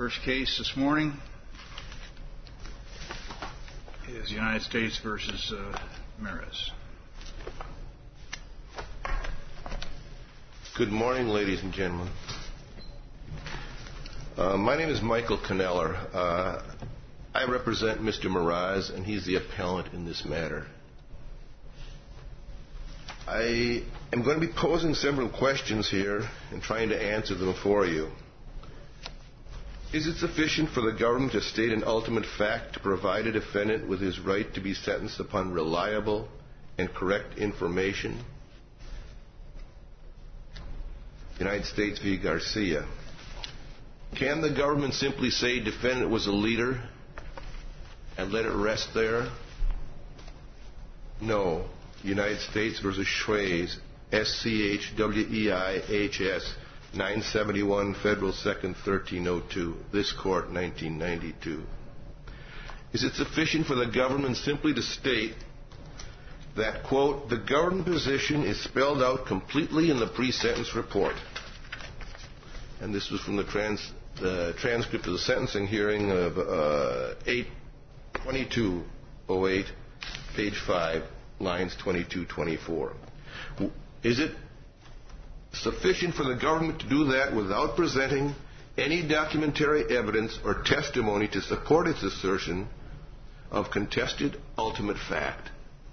First case this morning is United States v. Maris. Good morning, ladies and gentlemen. My name is Michael Kneller. I represent Mr. Meraz, and he's the appellant in this matter. I am going to be posing several questions here and trying to answer them for you. Is it sufficient for the government to state an ultimate fact to provide a defendant with his right to be sentenced upon reliable and correct information? United States v. Garcia. Can the government simply say defendant was a leader and let it rest there? No. United States v. Schweihs, S-C-H-W-E-I-H-S, 971 Federal 2nd, 1302, this court, 1992. Is it sufficient for the government simply to state that, quote, the government position is spelled out completely in the pre-sentence report? And this was from the transcript of the sentencing hearing of 8/22/08, page 5, lines 22-24. Is it sufficient for the government to do that without presenting any documentary evidence or testimony to support its assertion of contested ultimate fact?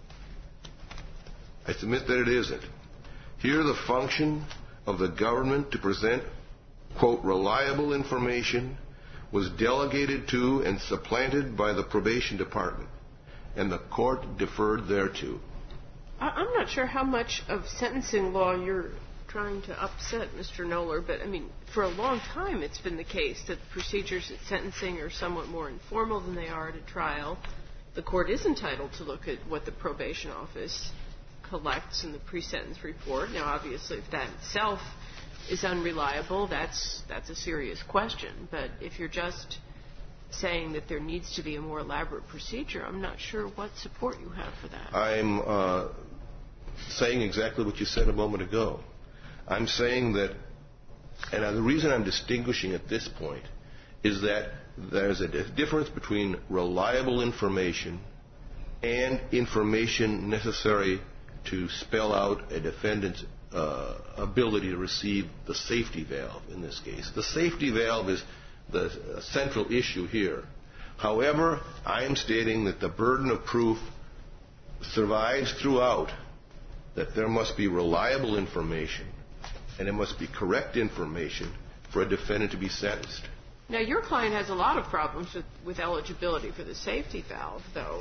I submit that it isn't. Here, the function of the government to present, quote, reliable information was delegated to and supplanted by the probation department, and the court deferred thereto. I'm not sure how much of sentencing law you're trying to upset, Mr. Knoller, but, I mean, for a long time it's been the case that procedures at sentencing are somewhat more informal than they are at a trial. The court is entitled to look at what the probation office collects in the pre-sentence report. Now, obviously, if that itself is unreliable, that's a serious question. But if you're just saying that there needs to be a more elaborate procedure, I'm not sure what support you have for that. I'm saying exactly what you said a moment ago. I'm saying that, and the reason I'm distinguishing at this point is that there's a difference between reliable information and information necessary to spell out a defendant's ability to receive the safety valve in this case. The safety valve is the central issue here. However, I am stating that the burden of proof survives throughout, that there must be reliable information and it must be correct information for a defendant to be sentenced. Now, your client has a lot of problems with eligibility for the safety valve, though.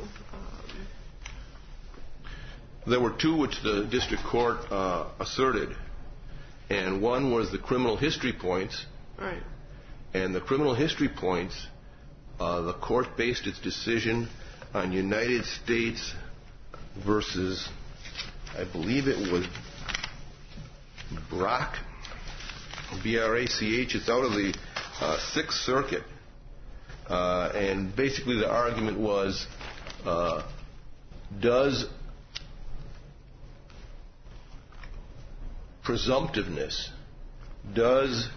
There were two which the district court asserted, and one was the criminal history points. Right. And the criminal history points, the court based its decision on United States versus, I believe it was Brock, B-R-A-C-H. It's out of the Sixth Circuit. And basically the argument was, does presumptiveness, does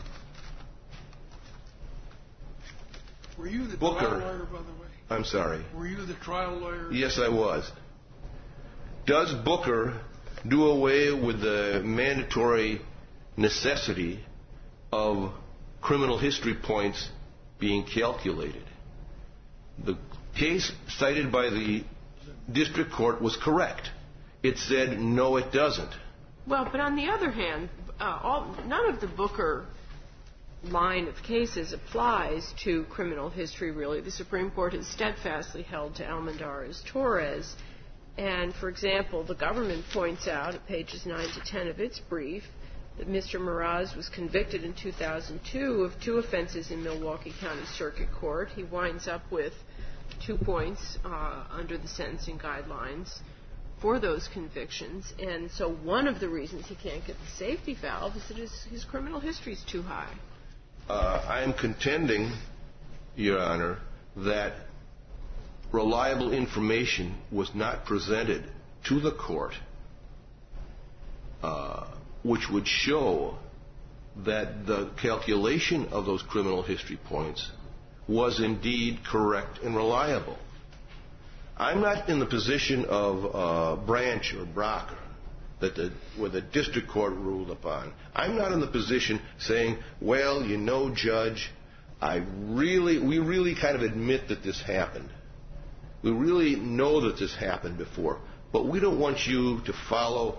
Were you the Booker, trial lawyer, by the way? I'm sorry. Were you the trial lawyer? Yes, I was. Does Booker do away with the mandatory necessity of criminal history points being calculated? The case cited by the district court was correct. It said, no, it doesn't. Well, but on the other hand, none of the Booker line of cases applies to criminal history, really. The Supreme Court has steadfastly held to Almendarez-Torres. And, for example, the government points out at pages 9 to 10 of its brief that Mr. Meraz was convicted in 2002 of 2 offenses in Milwaukee County Circuit Court. He winds up with 2 points under the sentencing guidelines for those convictions. And so one of the reasons he can't get the safety valve is that his criminal history is too high. I am contending, Your Honor, that reliable information was not presented to the court which would show that the calculation of those criminal history points was indeed correct and reliable. I'm not in the position of Branch or Brock where the district court ruled upon. I'm not in the position saying, well, you know, Judge, we really kind of admit that this happened. We really know that this happened before, but we don't want you to follow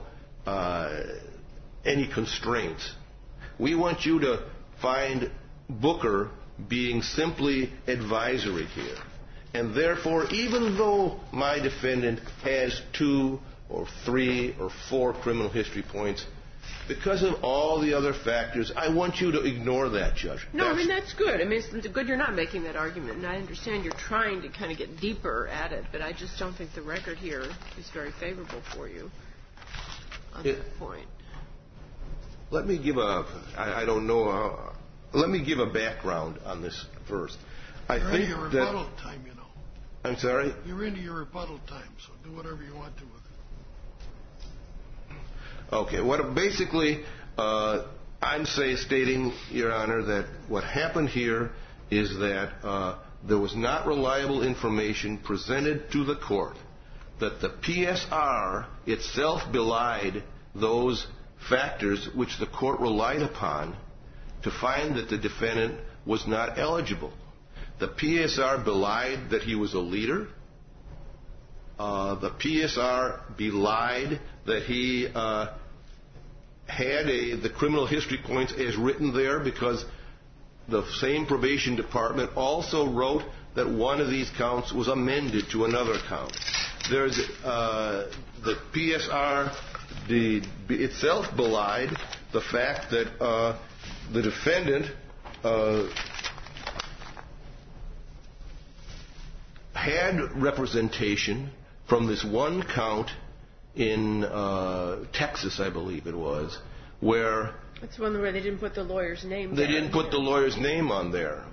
any constraints. We want you to find Booker being simply advisory here. And therefore, even though my defendant has 2 or 3 or 4 criminal history points, because of all the other factors, I want you to ignore that, Judge. No, I mean, that's good. I mean, it's good you're not making that argument, and I understand you're trying to kind of get deeper at it, but I just don't think the record here is very favorable for you on that point. Let me give let me give a background on this first. You're into your rebuttal time, you know. I'm sorry? You're into your rebuttal time, so do whatever you want to with it. Okay. Basically, I'm stating, Your Honor, that what happened here is that there was not reliable information presented to the court, that the PSR itself belied those factors which the court relied upon to find that the defendant was not eligible. The PSR belied that he was a leader. The PSR belied that he had the criminal history points as written there, because the same probation department also wrote that one of these counts was amended to another count. There's the PSR itself belied the fact that the defendant had representation from this one count in Texas, I believe it was, where... That's one where they didn't put the lawyer's name They didn't put the lawyer's name on there.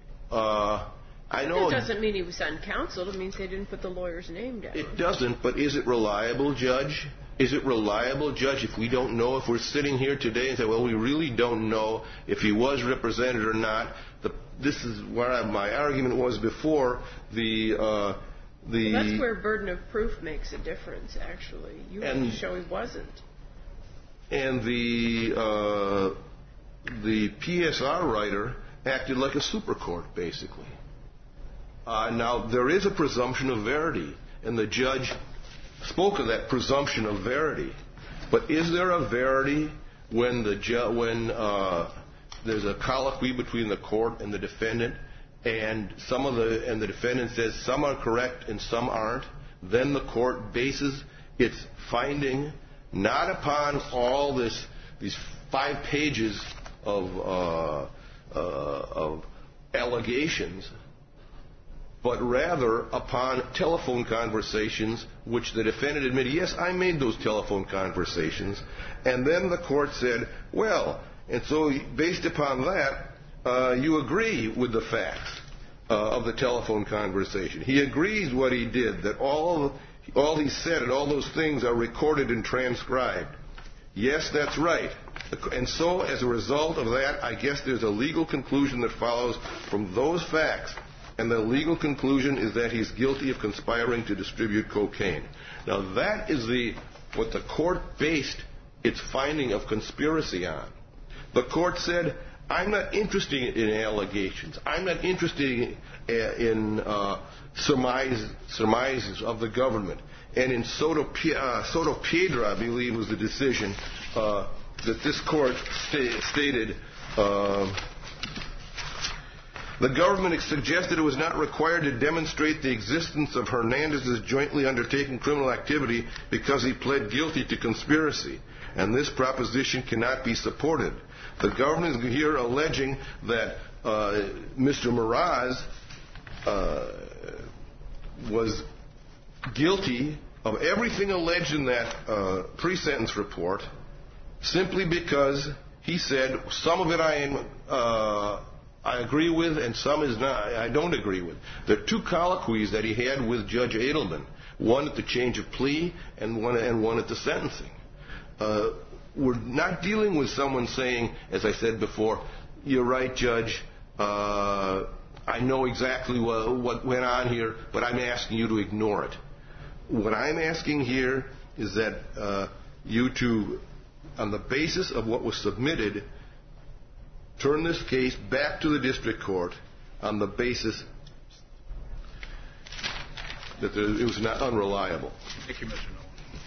I know... That doesn't mean he was uncounseled. It means they didn't put the lawyer's name down. It doesn't, but is it reliable, Judge? Is it reliable, Judge, if we don't know, if we're sitting here today and say, well, we really don't know if he was represented or not? This is where my argument was before. Well, that's where burden of proof makes a difference, actually. You have to show he wasn't. And the PSR writer acted like a super court, basically. Now, there is a presumption of verity, and the judge spoke of that presumption of verity. But is there a verity when there's a colloquy between the court and the defendant, and the defendant says some are correct and some aren't? Then the court bases its finding not upon all these 5 pages of allegations, but rather upon telephone conversations which the defendant admitted, yes, I made those telephone conversations. And then the court said, well, and so based upon that, you agree with the facts of the telephone conversation. He agrees what he did, that all he said and all those things are recorded and transcribed. Yes, that's right. And so as a result of that, I guess there's a legal conclusion that follows from those facts. And the legal conclusion is that he's guilty of conspiring to distribute cocaine. Now, that is what the court based its finding of conspiracy on. The court said, I'm not interested in allegations. I'm not interested in surmises of the government. And in Soto Piedra, I believe, was the decision that this court stated... The government suggested it was not required to demonstrate the existence of Hernandez's jointly undertaken criminal activity because he pled guilty to conspiracy, and this proposition cannot be supported. The government is here alleging that Mr. Meraz was guilty of everything alleged in that pre-sentence report simply because he said some of it I agree with, and some is not. I don't agree with. There are 2 colloquies that he had with Judge Edelman, one at the change of plea and one at the sentencing. We're not dealing with someone saying, as I said before, you're right, Judge, I know exactly what went on here, but I'm asking you to ignore it. What I'm asking here is that you to, on the basis of what was submitted, turn this case back to the district court on the basis that it was not unreliable. Thank you, Mr. Nolan.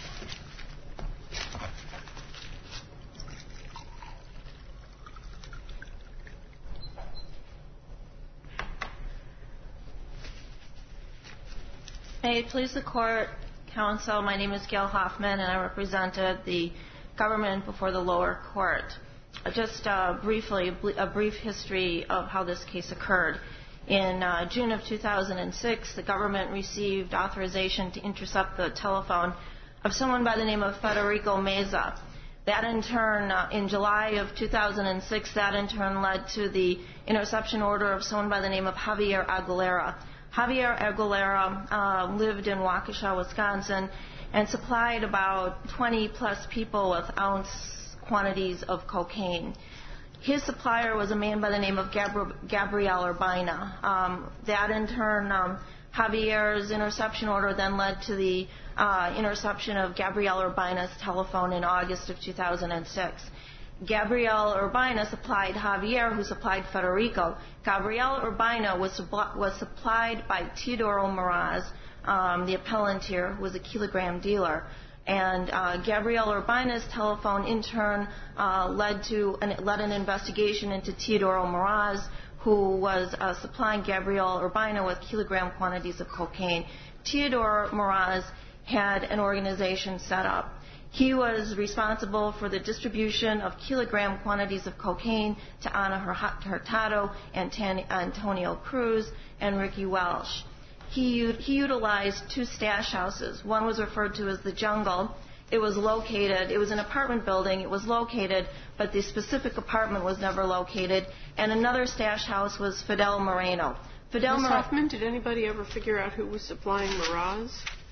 May it please the Court, Counsel, my name is Gail Hoffman, and I represented the government before the lower court. Just briefly, a brief history of how this case occurred. In June of 2006, the government received authorization to intercept the telephone of someone by the name of Federico Meza. That in turn, in July of 2006, that in turn led to the interception order of someone by the name of Javier Aguilera. Javier Aguilera lived in Waukesha, Wisconsin, and supplied about 20-plus people with ounce quantities of cocaine. His supplier was a man by the name of Gabriel Urbina. That in turn, Javier's interception order then led to the interception of Gabriel Urbina's telephone in August of 2006. Gabriel Urbina supplied Javier, who supplied Federico. Gabriel Urbina was supplied by Teodoro Meraz, the appellant here, who was a kilogram dealer. And Gabriel Urbina's telephone, in turn, led an investigation into Teodoro Meraz, who was supplying Gabriel Urbina with kilogram quantities of cocaine. Teodoro Meraz had an organization set up. He was responsible for the distribution of kilogram quantities of cocaine to Ana Hurtado, Antonio Cruz, and Ricky Welsh. He utilized two stash houses. One was referred to as the Jungle. It was an apartment building. It was located, but the specific apartment was never located. And another stash house was Fidel Moreno. Ms. Hoffman, did anybody ever figure out who was supplying Meraz?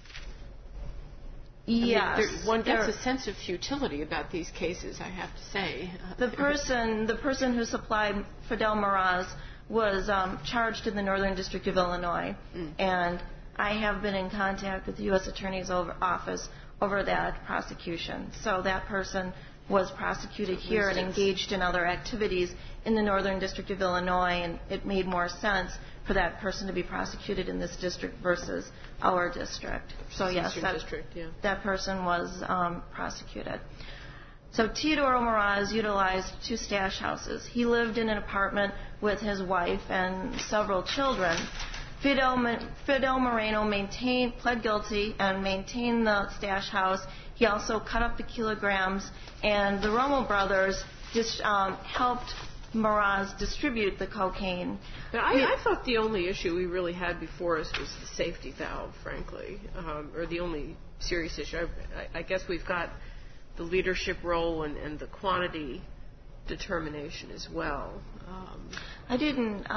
Yes. One gets a sense of futility about these cases, I have to say. The person who supplied Fidel Meraz was charged in the Northern District of Illinois, and I have been in contact with the U.S. Attorney's Office over that prosecution. So that person was prosecuted here and engaged in other activities in the Northern District of Illinois, and it made more sense for that person to be prosecuted in this district versus our district. So yes, that person was prosecuted. So Teodoro Meraz utilized two stash houses. He lived in an apartment with his wife and several children. Fidel Moreno pled guilty and maintained the stash house. He also cut up the kilograms, and the Romo brothers helped Meraz distribute the cocaine. But I thought the only issue we really had before us was the safety valve, frankly, or the only serious issue. I guess we've got the leadership role and the quantity determination as well. I didn't.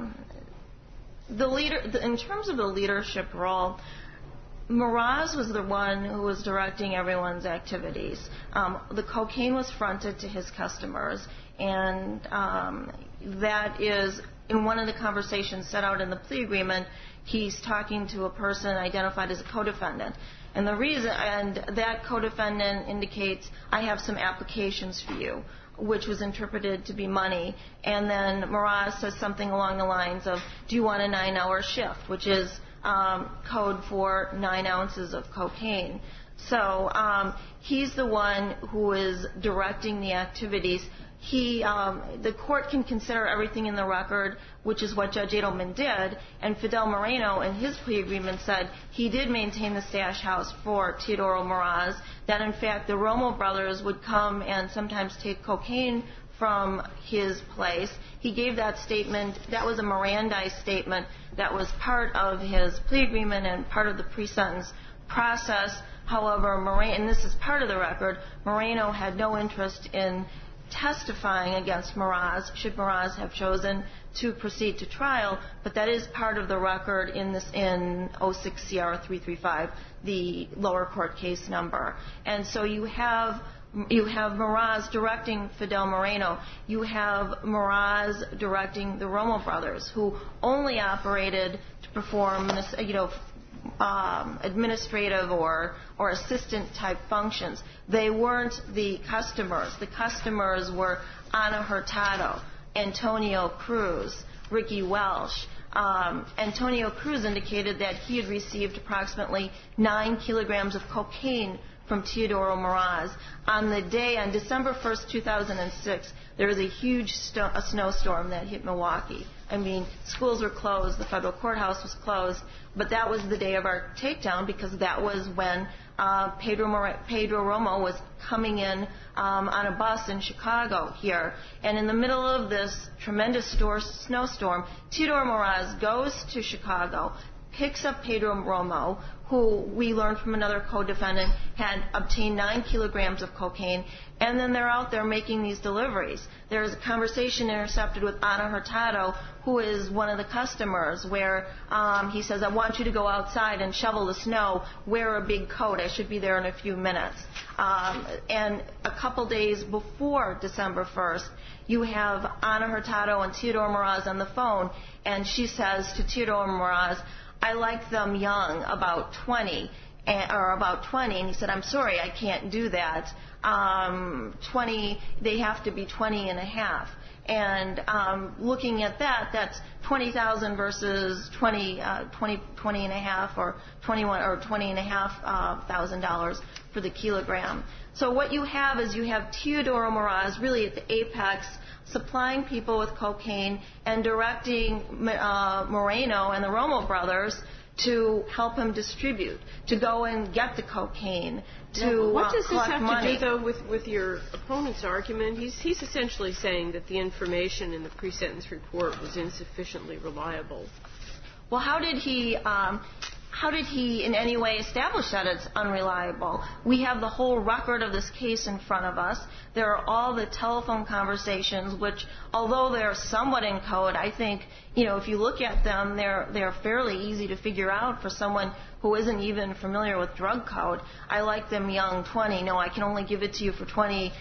In terms of the leadership role, Meraz was the one who was directing everyone's activities. The cocaine was fronted to his customers, and that is, in one of the conversations set out in the plea agreement, he's talking to a person identified as a co-defendant. And that co-defendant indicates, I have some applications for you, which was interpreted to be money. And then Meraz says something along the lines of, do you want a 9-hour shift, which is code for 9 ounces of cocaine. So he's the one who is directing the activities. The court can consider everything in the record, which is what Judge Edelman did, and Fidel Moreno in his plea agreement said he did maintain the stash house for Teodoro Meraz, that in fact the Romo brothers would come and sometimes take cocaine from his place. He gave that statement. That was a Mirandized statement that was part of his plea agreement and part of the pre-sentence process. However, and this is part of the record, Moreno had no interest in testifying against Meraz, should Meraz have chosen to proceed to trial, but that is part of the record in 06 CR 335, the lower court case number. And so you have You have Meraz directing Fidel Moreno. You have Meraz directing the Romo brothers, who only operated to perform, administrative or assistant type functions. They weren't the customers. The customers were Ana Hurtado, Antonio Cruz, Ricky Welsh. Antonio Cruz indicated that he had received approximately 9 kilograms of cocaine from Teodoro Meraz. On December 1st, 2006, there was a huge snowstorm that hit Milwaukee. I mean, schools were closed, the federal courthouse was closed, but that was the day of our takedown because that was when Pedro Romo was coming in on a bus in Chicago here. And in the middle of this tremendous snowstorm, Teodoro Meraz goes to Chicago, picks up Pedro Romo, who we learned from another co-defendant had obtained 9 kilograms of cocaine, and then they're out there making these deliveries. There's a conversation intercepted with Ana Hurtado, who is one of the customers, where he says, I want you to go outside and shovel the snow, wear a big coat, I should be there in a few minutes. And a couple days before December 1st, you have Ana Hurtado and Teodoro Meraz on the phone, and she says to Teodoro Meraz, I like them young, about 20, and he said, I'm sorry, I can't do that. 20, they have to be 20 and a half. And looking at that, that's $20,000 versus 20 and a half, or 21 or 20 and a half $1,000 for the kilogram. So what you have is you have Teodoro Meraz really at the apex, supplying people with cocaine and directing Moreno and the Romo brothers to help him distribute, to go and get the cocaine, to what does this have money. to do, though, with your opponent's argument? He's essentially saying that the information in the pre-sentence report was insufficiently reliable. Well, how did he in any way establish that it's unreliable? We have the whole record of this case in front of us. There are all the telephone conversations, which, although they're somewhat in code, I think, if you look at them, they're fairly easy to figure out for someone who isn't even familiar with drug code. I like them young, 20. No, I can only give it to you for 20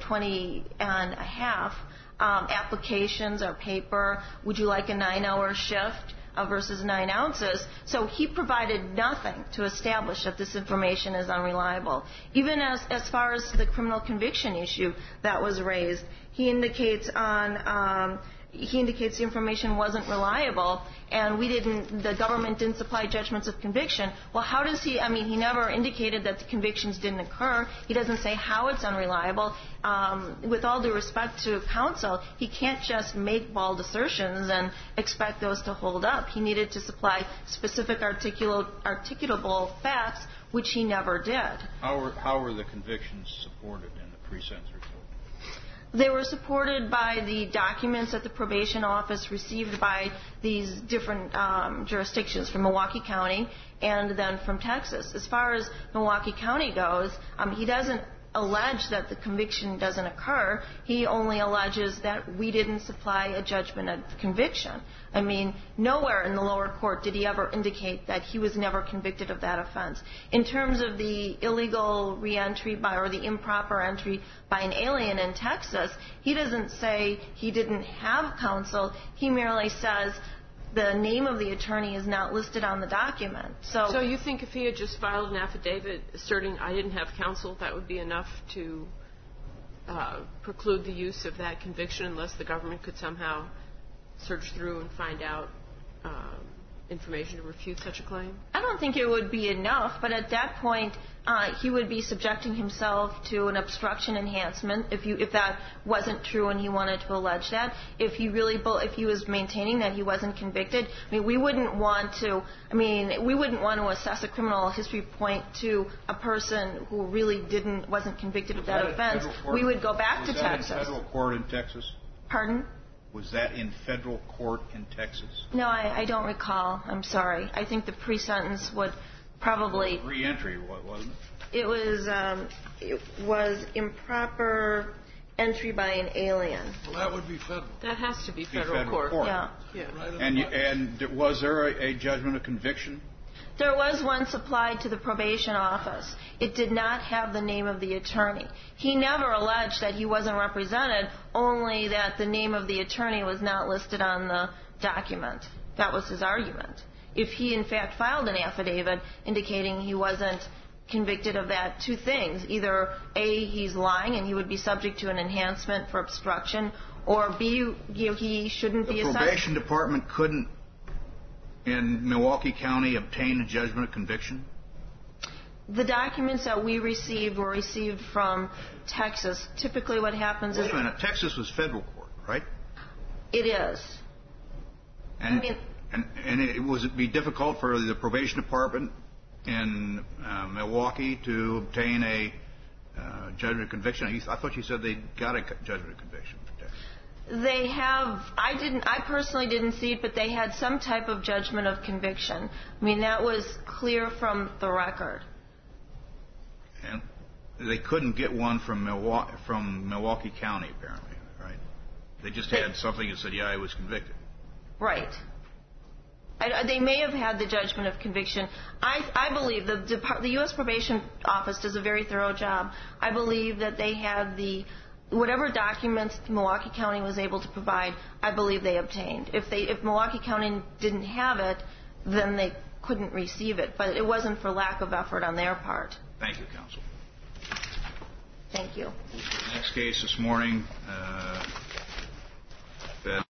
and a half. Applications or paper. Would you like a 9-hour shift? Versus 9 ounces. So he provided nothing to establish that this information is unreliable. Even as far as the criminal conviction issue that was raised, he indicates the information wasn't reliable, and the government didn't supply judgments of conviction. Well, how does he never indicated that the convictions didn't occur. He doesn't say how it's unreliable. With all due respect to counsel, he can't just make bald assertions and expect those to hold up. He needed to supply specific articulable facts, which he never did. How were the convictions supported in the pre-sentence report? They were supported by the documents that the probation office received by these different jurisdictions from Milwaukee County and then from Texas. As far as Milwaukee County goes, he doesn't allege that the conviction doesn't occur. He only alleges that we didn't supply a judgment of conviction. Nowhere in the lower court did he ever indicate that he was never convicted of that offense. In terms of the illegal reentry or the improper entry by an alien in Texas, he doesn't say he didn't have counsel. He merely says the name of the attorney is not listed on the document. So you think if he had just filed an affidavit asserting I didn't have counsel, that would be enough to preclude the use of that conviction unless the government could somehow search through and find out information to refute such a claim? I don't think it would be enough, but at that point he would be subjecting himself to an obstruction enhancement if that wasn't true and he wanted to allege that. If he was maintaining that he wasn't convicted, we wouldn't want to assess a criminal history point to a person who really wasn't convicted of that offense. We would go back to Texas. Was that in federal court in Texas? Pardon? Was that in federal court in Texas? No, I don't recall. I'm sorry. I think the pre-sentence would probably... Re-entry, wasn't it? It was improper entry by an alien. Well, that would be federal. That has to be federal court. Yeah. Yeah. Right. And was there a judgment of conviction? There was one supplied to the probation office. It did not have the name of the attorney. He never alleged that he wasn't represented, only that the name of the attorney was not listed on the document. That was his argument. If he, in fact, filed an affidavit indicating he wasn't convicted of that, two things. Either A, he's lying and he would be subject to an enhancement for obstruction, or B, he shouldn't be a The probation department couldn't, in Milwaukee County, obtain a judgment of conviction? The documents that we received were received from Texas. Typically what happens is... Wait a minute. Texas was federal court, right? It is. And was it be difficult for the probation department in Milwaukee to obtain a judgment of conviction? I thought you said they got a judgment of conviction for Texas. They have. I personally didn't see it, but they had some type of judgment of conviction. I mean, that was clear from the record. And they couldn't get one from Milwaukee County, apparently, right? They just had something that said, yeah, I was convicted. Right. They may have had the judgment of conviction. I believe the U.S. Probation Office does a very thorough job. I believe that they had whatever documents Milwaukee County was able to provide, I believe they obtained. If Milwaukee County didn't have it, then they couldn't receive it. But it wasn't for lack of effort on their part. Thank you, counsel. Thank you. Next case this morning.